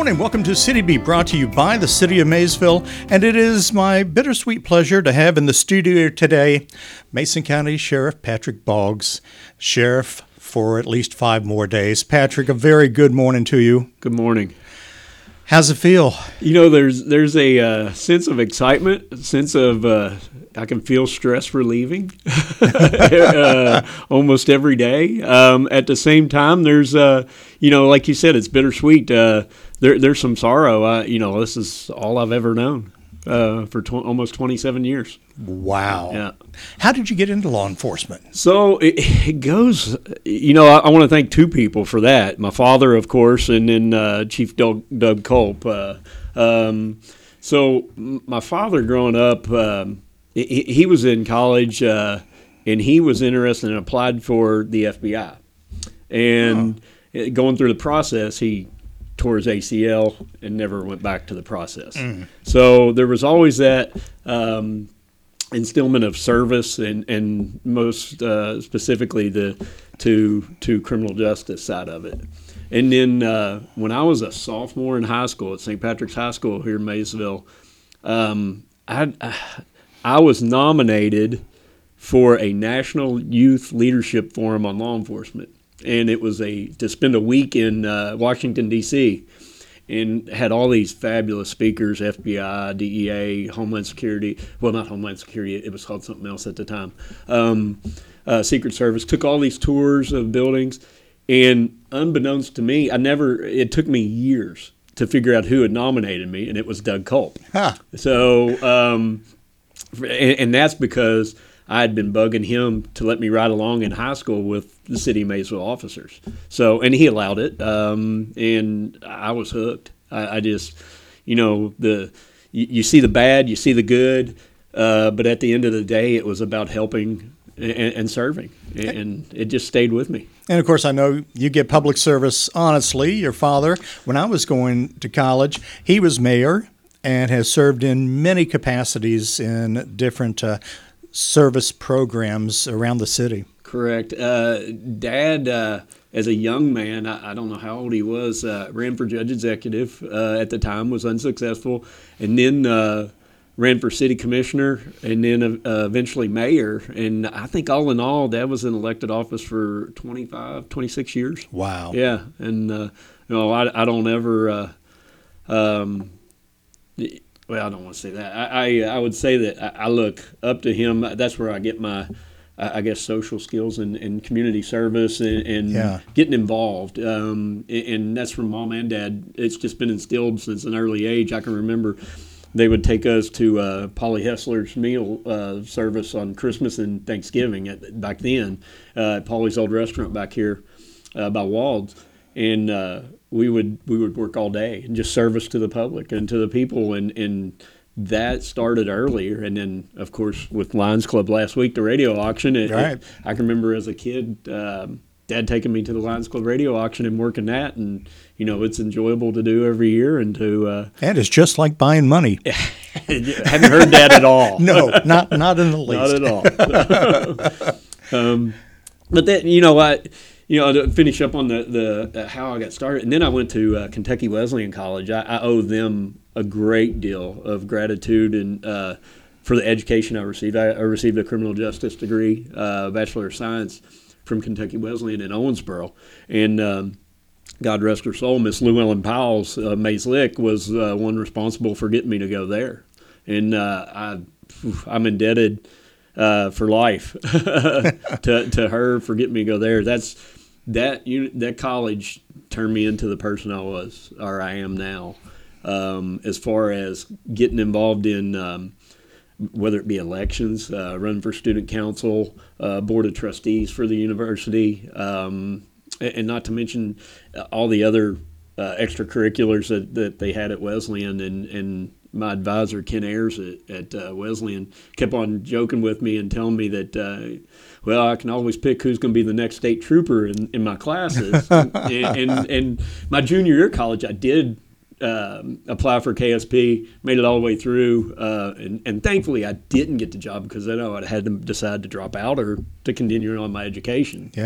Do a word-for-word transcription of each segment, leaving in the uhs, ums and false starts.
morning. Welcome to City Beat, brought to you by the City of Maysville. And it is my bittersweet pleasure to have in the studio today Mason County Sheriff Patrick Boggs. Sheriff, for at least five more days. Patrick, a very good morning to you. Good morning. How's it feel? You know, there's there's a uh, sense of excitement, a sense of uh, I can feel stress relieving uh, almost every day. Um, at the same time, there's, uh, you know, like you said, it's bittersweet. Uh, there, there's some sorrow. Uh, you know, this is all I've ever known uh, for tw- almost twenty-seven years. Wow. Yeah. How did you get into law enforcement? So it, it goes, you know, I, I want to thank two people for that. My father, of course, and then uh, Chief Doug, Doug Culp. Uh, um, so my father growing up, um, he, he was in college uh, and he was interested and applied for the F B I. And oh. going through the process, he tore his A C L and never went back to the process. Mm. So there was always that um, instillment of service and, and most uh, specifically the to to criminal justice side of it. And then uh, when I was a sophomore in high school at Saint Patrick's High School here in Maysville, um, I, I was nominated for a National Youth Leadership Forum on Law Enforcement. And it was a to spend a week in uh, Washington, D C, and had all these fabulous speakers, F B I, D E A, Homeland Security. Well, not Homeland Security. It was called something else at the time. Um, uh, Secret Service. Took all these tours of buildings. And unbeknownst to me, I never, it took me years to figure out who had nominated me, and it was Doug Culp. Huh. So, um, and, and that's because I had been bugging him to let me ride along in high school with the City of Maysville officers. So, and he allowed it, um, and I was hooked. I, I just, you know, the you, you see the bad, you see the good, uh, but at the end of the day, it was about helping and, and serving, and it just stayed with me. And, of course, I know you get public service honestly. Your father, when I was going to college, he was mayor and has served in many capacities in different uh service programs around the city. Correct. Uh, Dad, uh, as a young man, I, I don't know how old he was, uh, ran for judge executive uh, at the time, was unsuccessful, and then uh, ran for city commissioner, and then uh, eventually mayor. And I think all in all, Dad was in elected office for twenty-five, twenty-six years. Wow. Yeah. And, uh, you know, I, I don't ever... Uh, um, Well, I don't want to say that. I I, I would say that I, I look up to him. That's where I get my, I guess, social skills and, and community service and, and yeah. getting involved. Um, and that's from Mom and Dad. It's just been instilled since an early age. I can remember they would take us to uh, Polly Hessler's meal uh, service on Christmas and Thanksgiving at, back then uh, at Polly's old restaurant back here uh, by Wald's. And uh, we would we would work all day and just service to the public and to the people, and, and that started earlier. And then, of course, with Lions Club last week, the radio auction. It, right. it, I can remember as a kid, um, Dad taking me to the Lions Club radio auction and working that, and you know it's enjoyable to do every year and to. Uh, and it's just like buying money. Haven't heard that at all. No, not not in the least. Not at all. um, but that you know I. You know, to finish up on the, the uh, how I got started, and then I went to uh, Kentucky Wesleyan College. I, I owe them a great deal of gratitude and uh, for the education I received. I, I received a criminal justice degree, uh, Bachelor of Science, from Kentucky Wesleyan in Owensboro, and um, God rest her soul, Miss Llewellyn Powell's uh, Mays-Lick was uh, one responsible for getting me to go there, and uh, I, I'm indebted. Uh, for life to to her for getting me to go there. That's that you that college turned me into the person I was or I am now. Um, as far as getting involved in um, whether it be elections, uh, running for student council, uh, board of trustees for the university, um, and, and not to mention all the other uh, extracurriculars that, that they had at Wesleyan and and. My advisor, Ken Ayers at, at uh, Wesleyan, kept on joking with me and telling me that, uh, well, I can always pick who's going to be the next state trooper in, in my classes. and, and, and my junior year of college, I did um, apply for K S P, made it all the way through, uh, and, and thankfully I didn't get the job because I know I had to decide to drop out or to continue on my education. Yeah.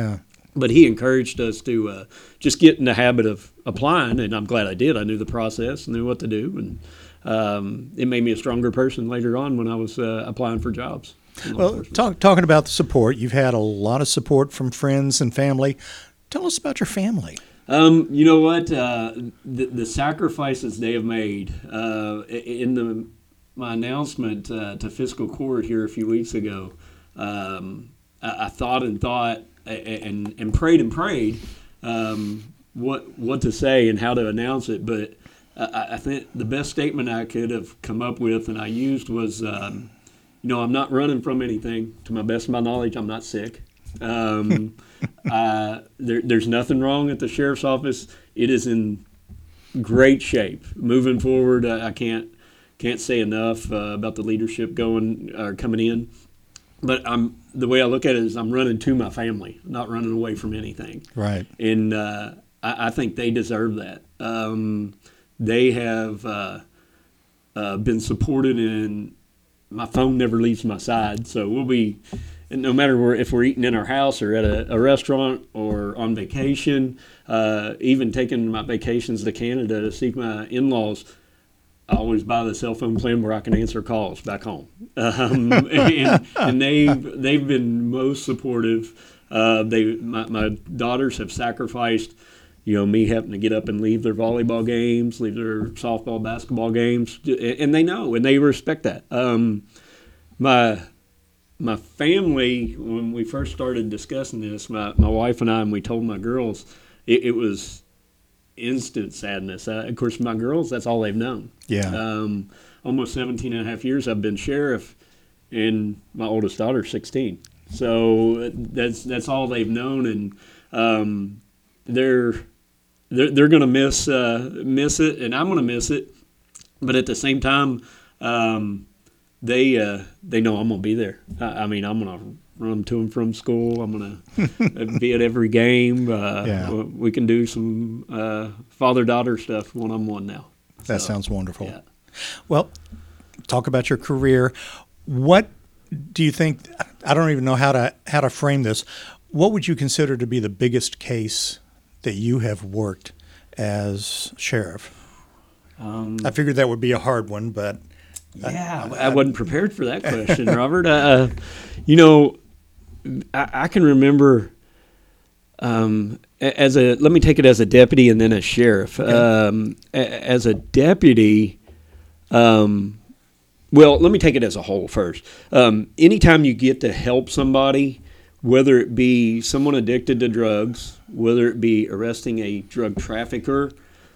But he encouraged us to uh, just get in the habit of applying, and I'm glad I did. I knew the process, knew what to do, and um, it made me a stronger person later on when I was uh, applying for jobs. Well, talk, talking about the support, you've had a lot of support from friends and family. Tell us about your family. Um, you know what? Uh, the, the sacrifices they have made uh, in the my announcement uh, to fiscal court here a few weeks ago. Um, I, I thought and thought and and prayed and prayed um, what what to say and how to announce it. But I, I think the best statement I could have come up with and I used was, um, you know, I'm not running from anything. To my best of my knowledge, I'm not sick. Um, uh, there, there's nothing wrong at the sheriff's office. It is in great shape. Moving forward, uh, I can't can't say enough uh, about the leadership going or uh, coming in. But I'm the way I look at it is I'm running to my family, not running away from anything. Right. And uh, I, I think they deserve that. Um, they have uh, uh, been supported, and my phone never leaves my side. So we'll be, and no matter where, if we're eating in our house or at a, a restaurant or on vacation, uh, even taking my vacations to Canada to see my in-laws, I always buy the cell phone plan where I can answer calls back home. Um, and and they've, they've been most supportive. Uh, they my, my daughters have sacrificed, you know, me having to get up and leave their volleyball games, leave their softball, basketball games, and they know and they respect that. Um, my my family, when we first started discussing this, my, my wife and I, and we told my girls, it, it was instant sadness. Uh, of course, my girls, that's all they've known. Yeah. Um, almost seventeen and a half years I've been sheriff, and my oldest daughter's sixteen. So that's that's all they've known, and um, they're they're they're gonna miss uh, miss it, and I'm gonna miss it. But at the same time, um, they uh, they know I'm gonna be there. I, I mean, I'm gonna run to and from school. I'm gonna be at every game. Uh, yeah. We can do some uh, father-daughter stuff one on one now. That so, sounds wonderful. Yeah. Well, talk about your career. What do you think? I don't even know how to how to frame this. What would you consider to be the biggest case that you have worked as sheriff? Um, I figured that would be a hard one, but yeah, I, I, I wasn't prepared for that question, Robert. Uh, you know, I, I can remember um, as a let me take it as a deputy and then as sheriff. Okay. Um, as a deputy, um, well, let me take it as a whole first. Um, anytime you get to help somebody, whether it be someone addicted to drugs, whether it be arresting a drug trafficker,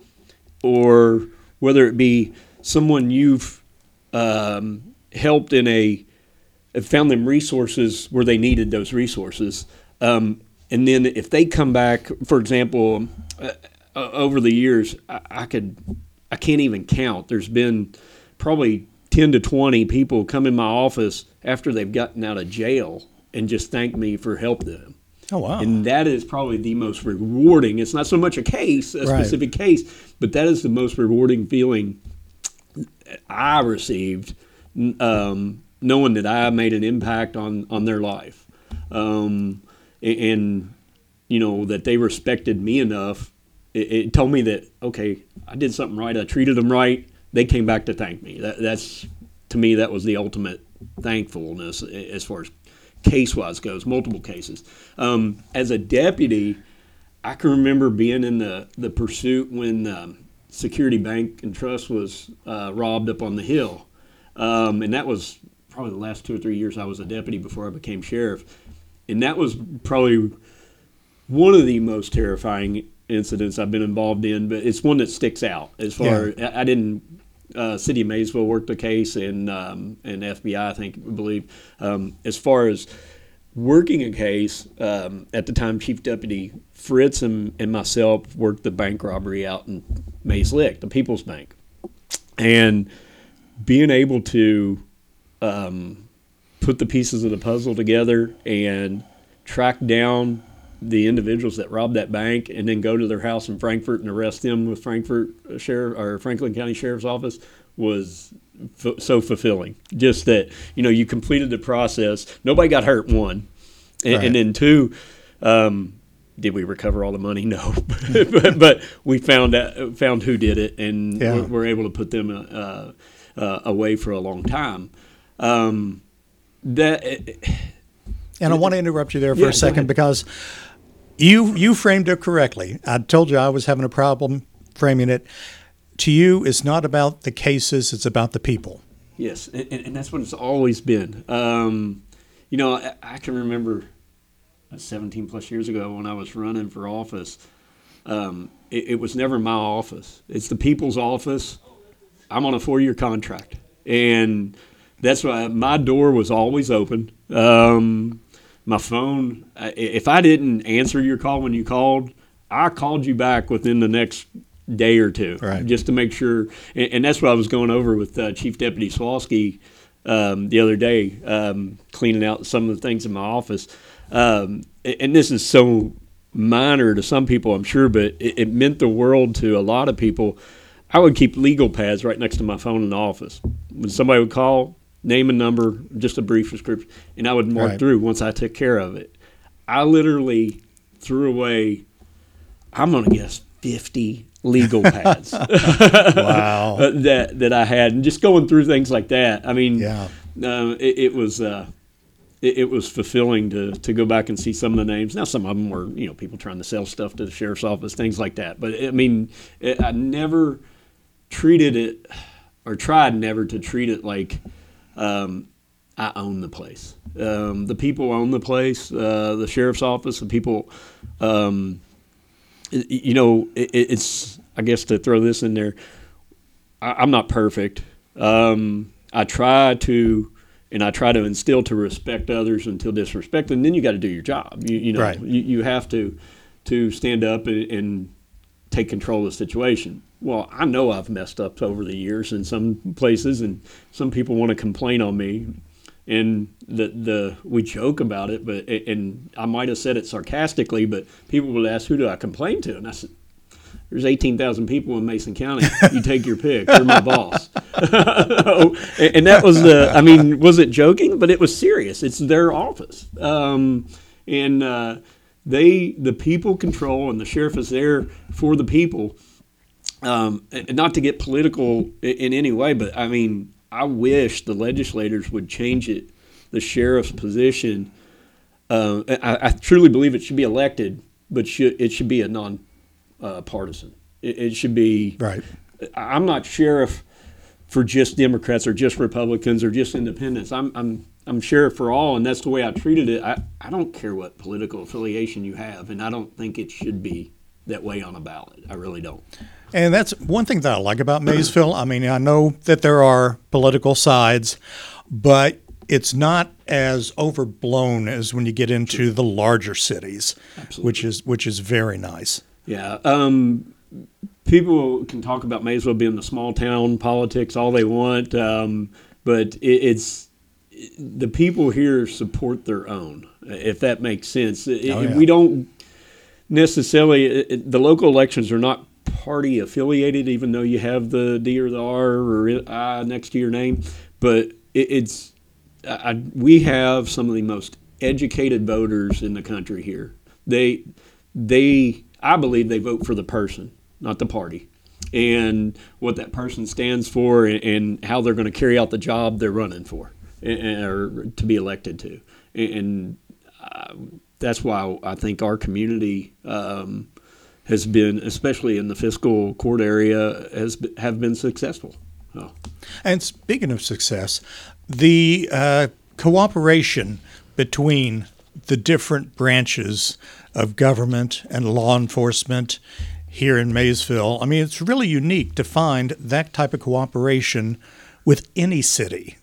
or whether it be someone you've um, helped in a found them resources where they needed those resources. Um, and then if they come back, for example, uh, uh, over the years, I, I could, I can't even count. There's been probably ten to twenty people come in my office after they've gotten out of jail and just thank me for helping them. Oh, wow. And that is probably the most rewarding. It's not so much a case, a right. specific case, but that is the most rewarding feeling I received, um, knowing that I made an impact on, on their life. Um, and, and, you know, that they respected me enough. It, it told me that, okay, I did something right. I treated them right. They came back to thank me. That, that's, to me, that was the ultimate thankfulness as far as case-wise goes, multiple cases. Um, as a deputy, I can remember being in the, the pursuit when um, Security Bank and Trust was uh, robbed up on the hill. Um, and that was probably the last two or three years I was a deputy before I became sheriff. And that was probably one of the most terrifying incidents I've been involved in, but it's one that sticks out as far yeah. I, I didn't Uh, City of Maysville worked the case, and um, and F B I, I think, I believe. Um, as far as working a case, um, at the time, Chief Deputy Fritz and, and myself worked the bank robbery out in Mays Lick, the People's Bank. And being able to um, put the pieces of the puzzle together and track down the individuals that robbed that bank and then go to their house in Frankfort and arrest them with Frankfort Sheriff or Franklin County Sheriff's Office was f- so fulfilling. Just that, you know, you completed the process. Nobody got hurt, one. And, right. and then two, um, Did we recover all the money? No, but, but we found out, found who did it, and yeah. we're, we're able to put them uh, uh, away for a long time. Um, that, and I want to interrupt you there for yeah, a second because you you framed it correctly. I told you I was having a problem framing it. To you, it's not about the cases; it's about the people. Yes, and, and that's what it's always been. Um, you know, I, I can remember seventeen plus years ago when I was running for office. Um, it, it was never my office. It's the people's office. I'm on a four-year contract, and that's why my door was always open. Um, my phone, if I didn't answer your call when you called, I called you back within the next day or two, right. just to make sure. And, and that's what I was going over with uh, Chief Deputy Swalski um, the other day, um, cleaning out some of the things in my office. Um, and this is so minor to some people, I'm sure, but it, it meant the world to a lot of people. I would keep legal pads right next to my phone in the office. When somebody would call, name and number, just a brief description, and I would mark right. through once I took care of it. I literally threw away, I'm going to guess, fifty legal pads wow. that that I had, and just going through things like that. I mean, yeah. uh, it, it was uh, it, it was fulfilling to to go back and see some of the names. Now, some of them were, you know, people trying to sell stuff to the sheriff's office, things like that. But I mean, it, I never treated it, or tried never to treat it like um, I own the place. Um, the people own the place. Uh, the sheriff's office. The people. Um, You know, it, it's, I guess to throw this in there, I, I'm not perfect. Um, I try to, and I try to instill to respect others until disrespect, and then you got to do your job. You, you know, right. you, you have to to stand up and, and take control of the situation. Well, I know I've messed up over the years in some places, and some people want to complain on me. And the the we joke about it, but and I might have said it sarcastically, but people would ask, "Who do I complain to?" And I said, "There's eighteen thousand people in Mason County. You take your pick. You're my boss." And that was the. I mean, was it joking? But it was serious. It's their office, um, and uh, they the people control, and the sheriff is there for the people. Um, and not to get political in, in any way, but I mean. I wish the legislators would change it, the sheriff's position. Uh, I, I truly believe it should be elected, but should, it should be a non-partisan. Uh, it, it should be. Right. I'm not sheriff for just Democrats or just Republicans or just independents. I'm I'm I'm sheriff for all, and that's the way I treated it. I, I don't care what political affiliation you have, and I don't think it should be that way on a ballot. I really don't. And that's one thing that I like about Maysville. I mean, I know that there are political sides, but it's not as overblown as when you get into the larger cities, Absolutely. which is which is very nice. Yeah. Um, people can talk about Maysville being the small town politics all they want, um, but it, it's the people here support their own, if that makes sense. It, oh, yeah. We don't necessarily it, the local elections are not party affiliated, even though you have the D or the R or I next to your name. But it, it's I, we have some of the most educated voters in the country here. They they I believe they vote for the person, not the party, and what that person stands for, and, and how they're going to carry out the job they're running for, and, or to be elected to. And uh, that's why I think our community. Um, has been, especially in the fiscal court area, has have been successful. Oh. And speaking of success, the uh, cooperation between the different branches of government and law enforcement here in Maysville, I mean, it's really unique to find that type of cooperation with any city.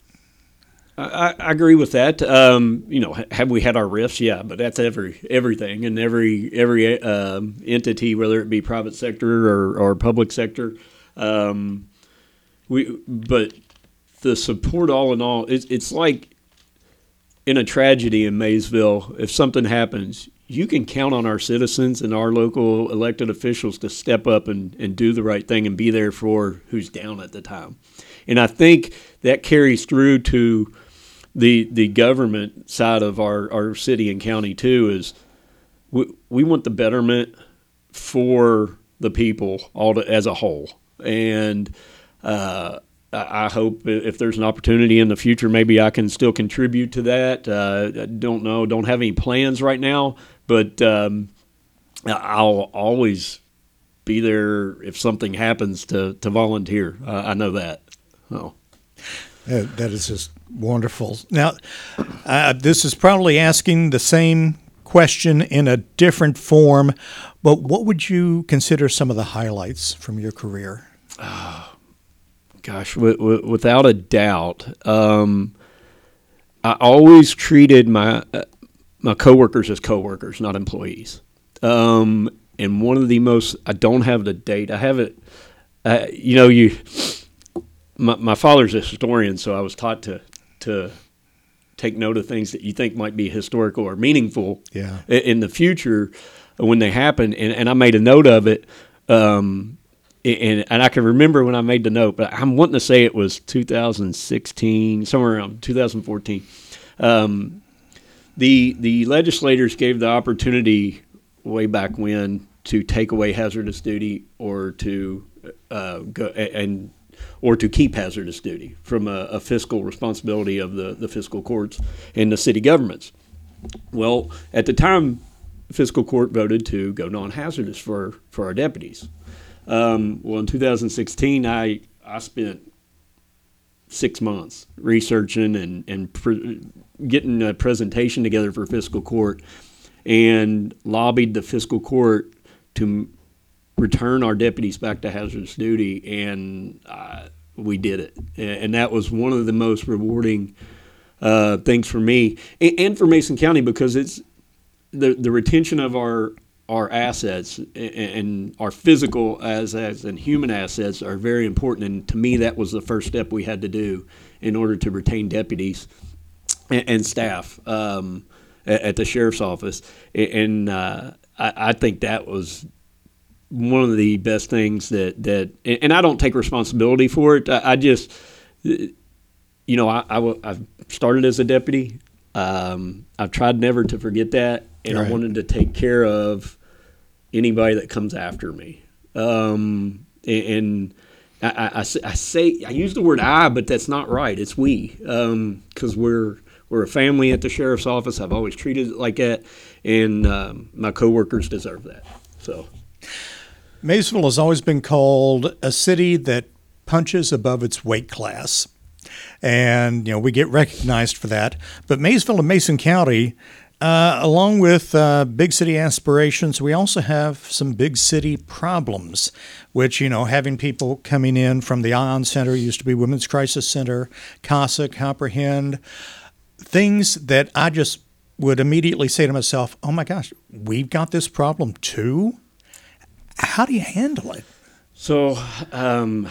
I, I agree with that. Um, you know, have we had our rifts? Yeah, but that's every everything and every every um, entity, whether it be private sector or, or public sector. Um, we, but the support, all in all, it's, it's like in a tragedy in Maysville. If something happens, you can count on our citizens and our local elected officials to step up and, and do the right thing and be there for who's down at the time. And I think that carries through to the the government side of our, our city and county too. Is we, we want the betterment for the people all to, as a whole. And uh, I, I hope if there's an opportunity in the future, maybe I can still contribute to that. Uh, I don't know, don't have any plans right now, but um, I'll always be there if something happens to, to volunteer. Uh, I know that. Oh. Uh, that is just wonderful. Now, uh, this is probably asking the same question in a different form, but what would you consider some of the highlights from your career? Oh, gosh, w- w- without a doubt, um, I always treated my uh, my coworkers as coworkers, not employees. Um, and one of the most, I don't have the date. I have it. Uh, you know, you. My, my father's a historian, so I was taught to to take note of things that you think might be historical or meaningful yeah. in, in the future when they happen. And, and I made a note of it, um, and and I can remember when I made the note, but I'm wanting to say it was two thousand sixteen, somewhere around two thousand fourteen. Um, the the legislators gave the opportunity way back when to take away hazardous duty or to uh, go and or to keep hazardous duty from a, a fiscal responsibility of the, the fiscal courts and the city governments. Well, at the time, the fiscal court voted to go non-hazardous for, for our deputies. Um, well, in two thousand sixteen, I I spent six months researching and, and pre- getting a presentation together for fiscal court and lobbied the fiscal court to return our deputies back to hazardous duty, and uh, we did it. And that was one of the most rewarding uh, things for me and, and for Mason County, because it's the the retention of our our assets and, and our physical as as and human assets are very important. And to me, that was the first step we had to do in order to retain deputies and, and staff um, at, at the sheriff's office. And uh, I, I think that was one of the best things that, that and I don't take responsibility for it. I, I just, you know, I, I, I've started as a deputy. Um, I've tried never to forget that, and right. I wanted to take care of anybody that comes after me. Um, and I, I, I, I say, I use the word I, but that's not right. It's we, um, because we're, we're a family at the sheriff's office. I've always treated it like that, and um, my coworkers deserve that. So. Maysville has always been called a city that punches above its weight class. And, you know, we get recognized for that. But Maysville and Mason County, uh, along with uh, big city aspirations, we also have some big city problems, which, you know, having people coming in from the ION Center, used to be Women's Crisis Center, CASA, Comprehend, things that I just would immediately say to myself, oh, my gosh, we've got this problem too? How do you handle it? So, um,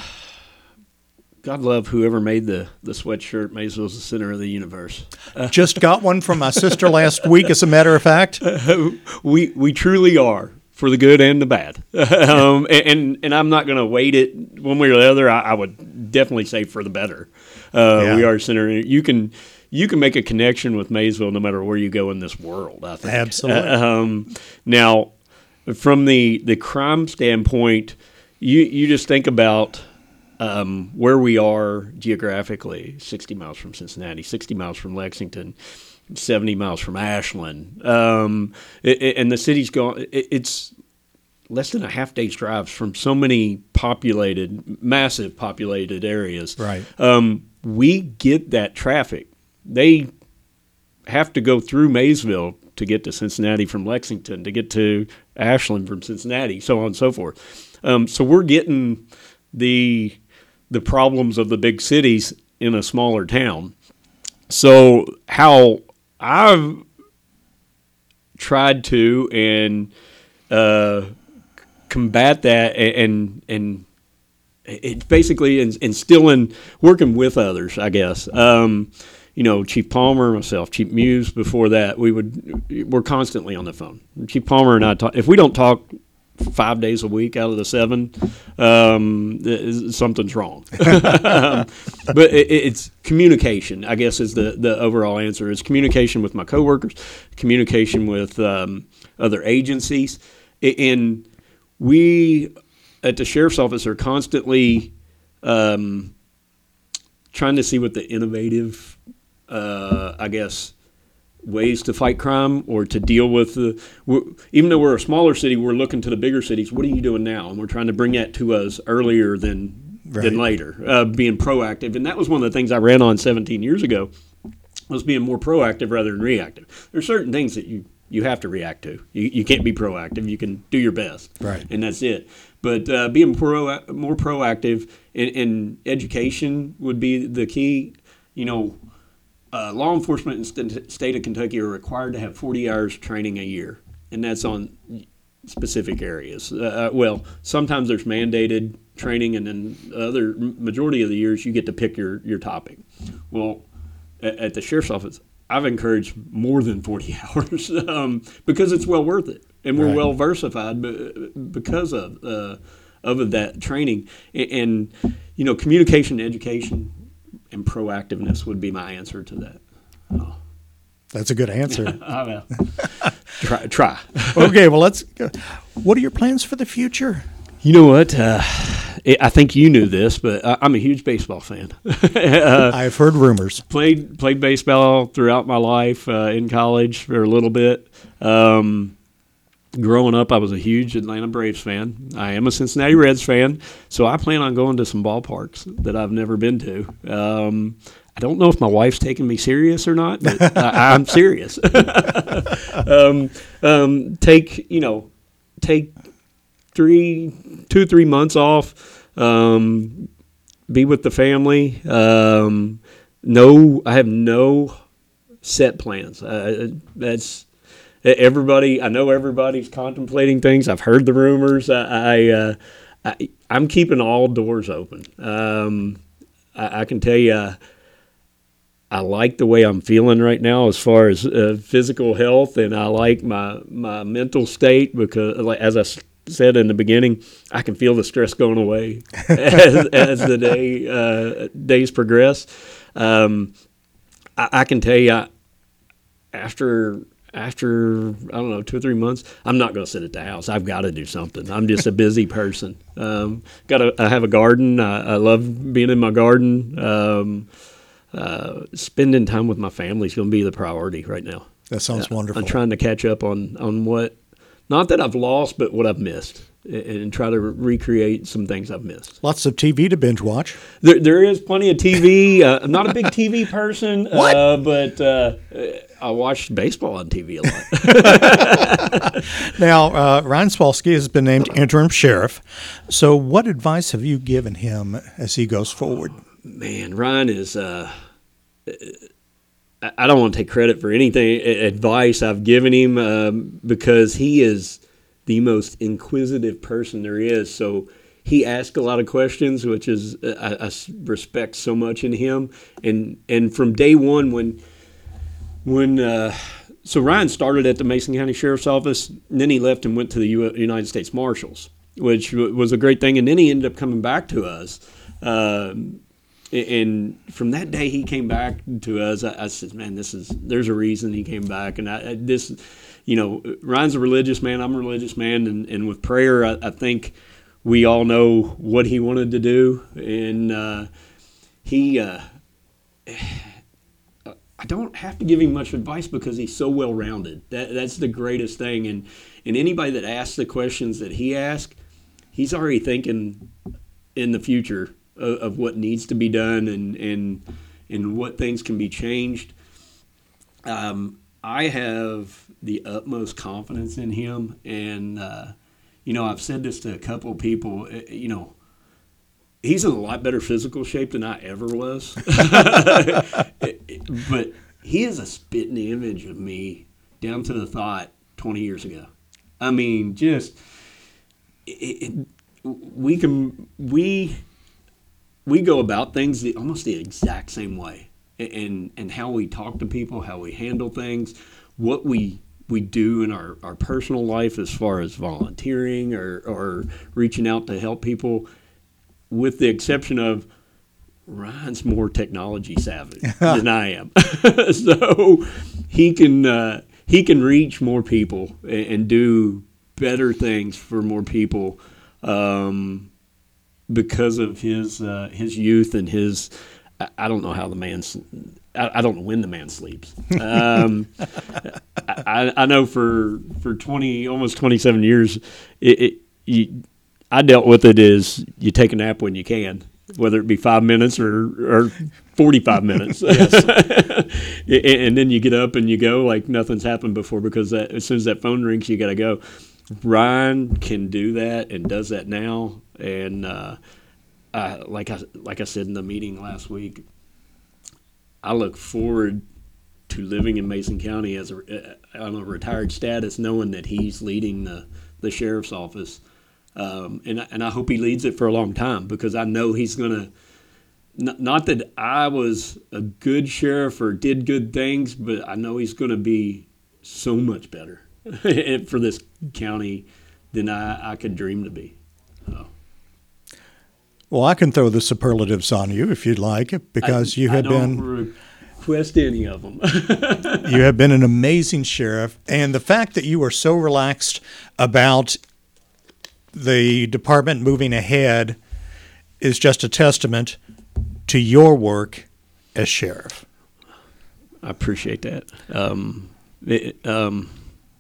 God love whoever made the, the sweatshirt, Maysville's the center of the universe. Uh, Just got one from my sister last week, as a matter of fact. Uh, we we truly are, for the good and the bad. um, and, and I'm not going to weight it one way or the other. I, I would definitely say for the better. Uh, yeah. We are center. You can you can make a connection with Maysville no matter where you go in this world, I think. Absolutely. Uh, um, now, from the, the crime standpoint, you, you just think about um, where we are geographically, sixty miles from Cincinnati, sixty miles from Lexington, seventy miles from Ashland. Um, it, it, and the city's gone, it, it's less than a half day's drive from so many populated, massive populated areas. Right. Um, we get that traffic. They have to go through Maysville to get to Cincinnati from Lexington, to get to Ashland from Cincinnati, so on and so forth. Um, so we're getting the the problems of the big cities in a smaller town. So how I've tried to and uh, combat that and and it's basically instilling, working with others, I guess. Um, You know, Chief Palmer, myself, Chief Muse. Before that, we would we're constantly on the phone. Chief Palmer and I talk. If we don't talk five days a week out of the seven, um, something's wrong. um, but it, it's communication, I guess, is the, the overall answer. It's communication with my coworkers, communication with um, other agencies, and we at the sheriff's office are constantly um, trying to see what the innovative, uh, I guess, ways to fight crime or to deal with the. Even though we're a smaller city, we're looking to the bigger cities. What are you doing now? And we're trying to bring that to us earlier than right. than later, uh, being proactive. And that was one of the things I ran on seventeen years ago, was being more proactive rather than reactive. There's certain things that you. You have to react to. You, you can't be proactive. You can do your best, right? And that's it. But uh, being pro, more proactive in, in education would be the key. You know, uh, law enforcement in st- state of Kentucky are required to have forty hours training a year, and that's on specific areas. Uh, well, sometimes there's mandated training, and then the other majority of the years you get to pick your, your topic. Well, at, at the sheriff's office, I've encouraged more than forty hours um, because it's well worth it, and we're right. well versified because of uh, of that training. And, and you know, communication, education, and proactiveness would be my answer to that. Oh. That's a good answer. I will. try, try. Okay, well, let's go. What are your plans for the future? You know what? Uh, I think you knew this, but I'm a huge baseball fan. uh, I've heard rumors. Played played baseball throughout my life uh, in college for a little bit. Um, growing up, I was a huge Atlanta Braves fan. I am a Cincinnati Reds fan, so I plan on going to some ballparks that I've never been to. Um, I don't know if my wife's taking me serious or not, but I, I'm serious. um, um, take you know, take. Three, two, three months off, um, be with the family. Um, no, I have no set plans. Uh, that's everybody. I know everybody's contemplating things. I've heard the rumors. I, I, uh, I I'm keeping all doors open. Um, I, I can tell you, I like the way I'm feeling right now as far as uh, physical health, and I like my my mental state because, like as I said in the beginning, I can feel the stress going away as, as the day uh, days progress. Um, I, I can tell you, I, after after I don't know two or three months, I'm not going to sit at the house. I've got to do something. I'm just a busy person. Um, got to. I have a garden. I, I love being in my garden. Um, uh, spending time with my family is going to be the priority right now. That sounds uh, wonderful. I'm trying to catch up on on what. Not that I've lost, but what I've missed, and try to re- recreate some things I've missed. Lots of T V to binge watch. There, there is plenty of T V. Uh, I'm not a big T V person, uh, but uh, I watch baseball on T V a lot. Now, uh, Ryan Spolsky has been named interim sheriff. So what advice have you given him as he goes forward? Oh, man, Ryan is... Uh, I don't want to take credit for anything advice I've given him um, because he is the most inquisitive person there is. So he asks a lot of questions, which is I, I respect so much in him. And and from day one, when when uh, so Ryan started at the Mason County Sheriff's Office, and then he left and went to the U- United States Marshals, which w- was a great thing. And then he ended up coming back to us. Um, And from that day he came back to us, I, I said, man, this is, there's a reason he came back. And I, I, this, you know, Ryan's a religious man. I'm a religious man. And, and with prayer, I, I think we all know what he wanted to do. And uh, he, uh, I don't have to give him much advice because he's so well-rounded. That, that's the greatest thing. And, and anybody that asks the questions that he asks, he's already thinking in the future of what needs to be done and and and what things can be changed. Um, I have the utmost confidence in him, and uh, you know, I've said this to a couple of people. You know, he's in a lot better physical shape than I ever was, but he is a spitting image of me down to the thought twenty years ago. I mean, just it, it, we can we. We go about things the, almost the exact same way, and and how we talk to people, how we handle things, what we we do in our, our personal life as far as volunteering or, or reaching out to help people, with the exception of Ryan's more technology savvy than I am. So he can uh, he can reach more people and, and do better things for more people um, because of his uh, his youth and his. I, I don't know how the man's. I, I don't know when the man sleeps. Um, I, I know for for twenty almost twenty-seven years, it, it you, I dealt with it as you take a nap when you can, whether it be five minutes or, or forty-five minutes. And then you get up and you go like nothing's happened before, because that, as soon as that phone rings, you got to go. Ryan can do that and does that now. And uh, I, like I like I said in the meeting last week, I look forward to living in Mason County as a on a retired status, knowing that he's leading the, the sheriff's office. Um, and, and I hope he leads it for a long time, because I know he's going to, not, not that I was a good sheriff or did good things, but I know he's going to be so much better for this county than I, I could dream to be. So. Well, I can throw the superlatives on you if you'd like, because I, you have I don't been request any of them. You have been an amazing sheriff, and the fact that you are so relaxed about the department moving ahead is just a testament to your work as sheriff. I appreciate that. Um, it, um,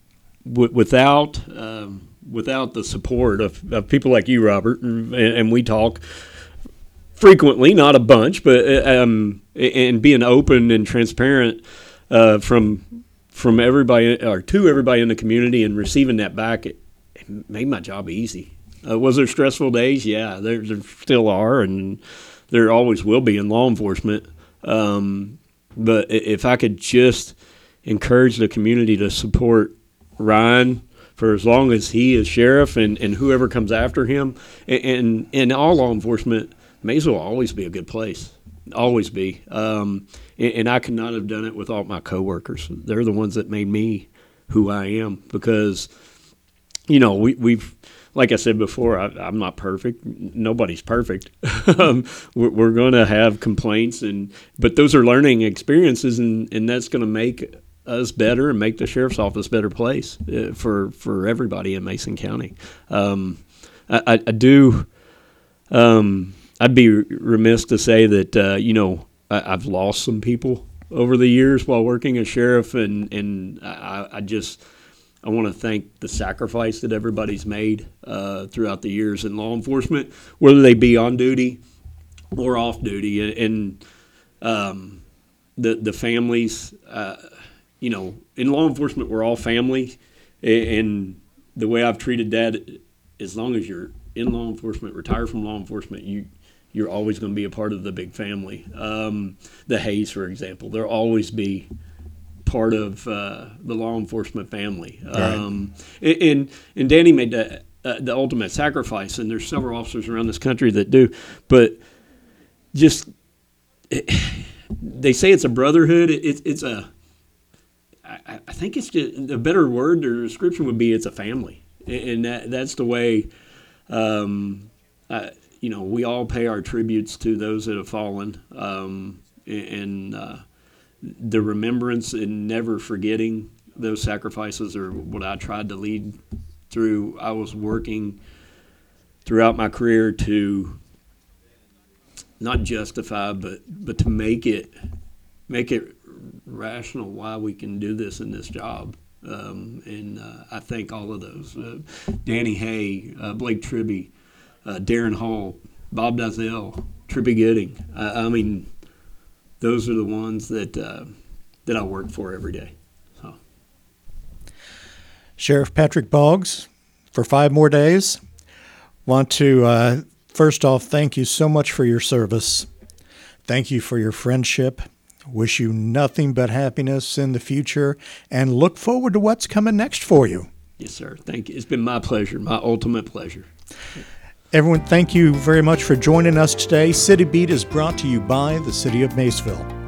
w- without um, without the support of, of people like you, Robert, and, and we talk frequently, not a bunch, but um, and being open and transparent uh, from from everybody or to everybody in the community, and receiving that back, it, it made my job easy. Uh, was there stressful days? Yeah, there, there still are, and there always will be in law enforcement. Um, but if I could just encourage the community to support Ryan for as long as he is sheriff, and, and whoever comes after him, and, and, and all law enforcement, Maysville will always be a good place, always be. Um, and, and I could not have done it without my coworkers. They're the ones that made me who I am, because, you know, we, we've, like I said before, I, I'm not perfect. Nobody's perfect. um, we're we're going to have complaints, and but those are learning experiences, and, and that's going to make us better and make the sheriff's office a better place uh, for for everybody in Mason County. Um, I, I, I do. Um, I'd be remiss to say that uh, you know I, I've lost some people over the years while working as sheriff, and and I, I just. I want to thank the sacrifice that everybody's made uh, throughout the years in law enforcement, whether they be on duty or off duty. And um, the the families, uh, you know, in law enforcement, we're all family. And the way I've treated that, as long as you're in law enforcement, retire from law enforcement, you, you're always going to be a part of the big family. Um, the Hayes, for example, there'll always be part of uh, the law enforcement family. Right. Um, and and Danny made the, uh, the ultimate sacrifice, and there's several officers around this country that do. But just, it, they say it's a brotherhood. It, it, it's a, I, I think it's just, a better word or description would be it's a family. And that that's the way, um, uh, you know, we all pay our tributes to those that have fallen. Um, and, uh, the remembrance and never forgetting those sacrifices are what I tried to lead through. I was working throughout my career to not justify, but but to make it make it rational why we can do this in this job. Um, and uh, I thank all of those: uh, Danny Hay, uh, Blake Tribby, uh, Darren Hall, Bob Dazell, Tribby Gooding. I, I mean. Those are the ones that uh, that I work for every day. So. Sheriff Patrick Boggs, for five more days, want to uh, first off thank you so much for your service. Thank you for your friendship. Wish you nothing but happiness in the future, and look forward to what's coming next for you. Yes, sir. Thank you. It's been my pleasure, my ultimate pleasure. Everyone, thank you very much for joining us today. City Beat is brought to you by the City of Maysville.